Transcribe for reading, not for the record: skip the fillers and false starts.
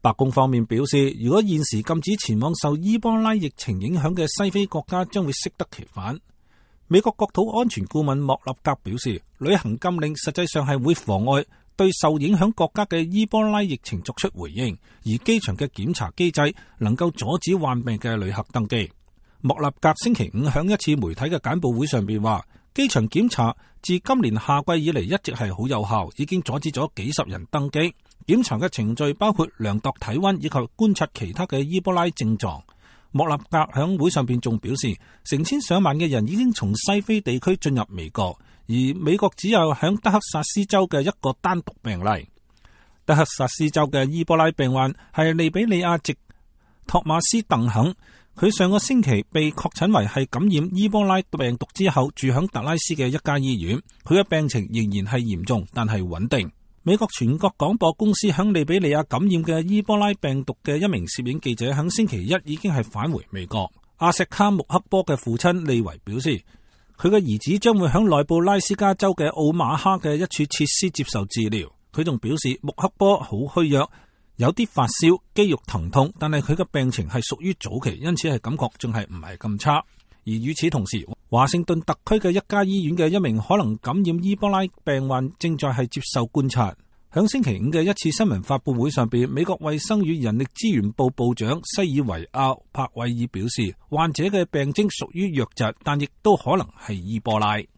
白宮方面表示，如果現時禁止前往受伊波拉疫情影響嘅西非國家，將會適得其反。美國國土安全顧問莫納格表示，旅行禁令實際上係會妨礙對受影響國家嘅伊波拉疫情作出回應，而機場嘅檢查機制能夠阻止患病嘅旅客登機。莫納格星期五響一次媒體嘅簡報會上邊話，機場檢查自今年夏季以嚟一直係好有效，已經阻止咗幾十人登機。檢查嘅程序包括量度體溫以及觀察其他嘅伊波拉症狀。莫納格響會上邊仲表示，成千上萬嘅人已經從西非地區進入美國，而美國只有響德克薩斯州嘅一個單獨病例。德克薩斯州嘅伊波拉病患係利比里亞籍托馬斯鄧肯，佢上個星期被確診為係感染伊波拉病毒之後住響特拉斯嘅一家醫院，佢嘅病情仍然係嚴重，但係穩定。美國全國廣播公司響利比里亞感染嘅伊波拉病毒嘅一名攝影記者響星期一已經係返回美國。阿石卡穆克波嘅父親利維表示，佢嘅兒子將會響內布拉斯加州嘅奧馬哈嘅一處設施接受治療。佢仲表示，穆克波好虛弱，有啲發燒、肌肉疼痛，但係佢嘅病情係屬於早期，因此係感覺仲係唔係咁差。而與此同時，華盛頓特區嘅一家醫院嘅一名可能感染伊波拉病患正在係接受觀察。響星期五嘅一次新聞發佈會上邊，美國衛生與人力資源部部長西爾維亞柏維爾表示，患者嘅病徵屬於瘧疾，但亦都可能係伊波拉。